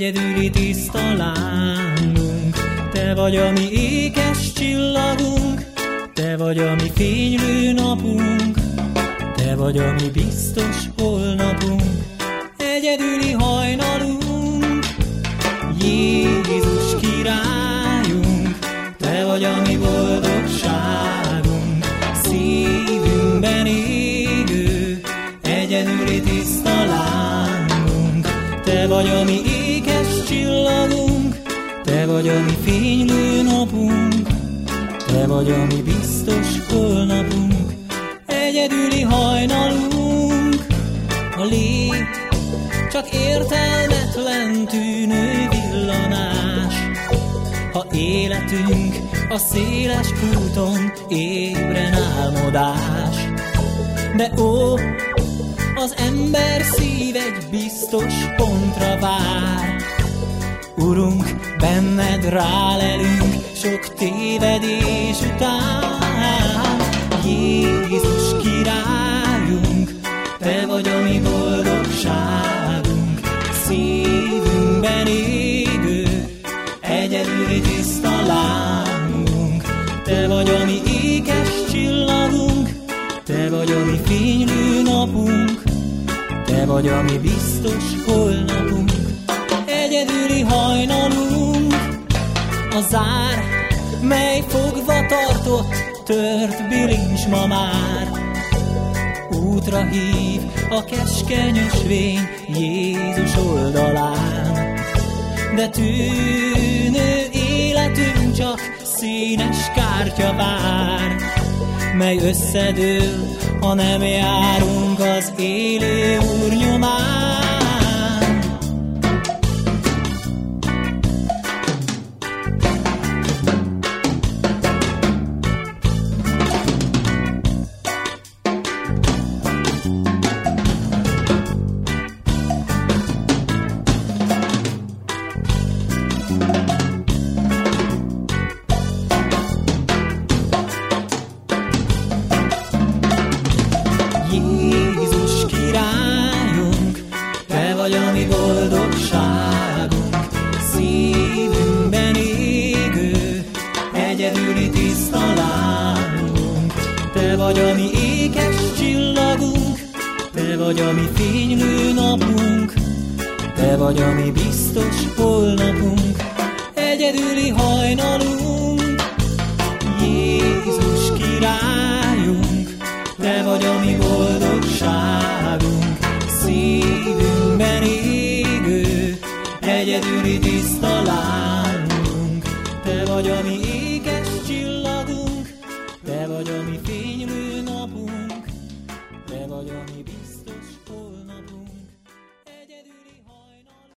egyedüli tiszta lángunk. Te vagy a mi ékes csillagunk, te vagy a mi fénylő napunk, te vagy a mi biztos holnapunk, egyedüli hajnalunk. Jézus királyunk, te vagy a mi boldogságunk, szívünkben égő, egyedüli tiszta lángunk. Te vagy a mi ékes csillagunk, te vagy a mi fénylő napunk, te vagy a mi biztos holnapunk, egyedüli hajnalunk. A lét csak értelmetlen tűnő villanás, ha életünk a széles úton ébren álmodás. De ó, az ember szív egy biztos pontra vár. Urunk, benned rálelünk sok tévedés után. Jézus királyunk, te vagy a mi boldogságunk, szívünkben égő, egyedüli tiszta lángunk. Te vagy a mi ékes csillagunk, te vagy a mi fénylő napunk, te vagy a mi biztos holnapunk, egyedüli hajnalunk. A zár, mely fogva tartott, tört bilincs ma már. Útra hív a keskeny ösvény Jézus oldalán. De tűnő életünk csak színes kártya vár, mely összedől, ha nem járunk az élő Úr nyomán. Jézus királyunk, te vagy a mi boldogságunk, szívünkben égő, egyedüli tiszta lángunk. Te vagy a mi ékes csillagunk, te vagy a mi fénylő napunk, te vagy a mi biztos holnapunk, egyedüli hajnalunk. Jézus királyunk, te vagy a mi boldogságunk, szívünkben égő, egyedüli tiszta lángunk. Te vagy a mi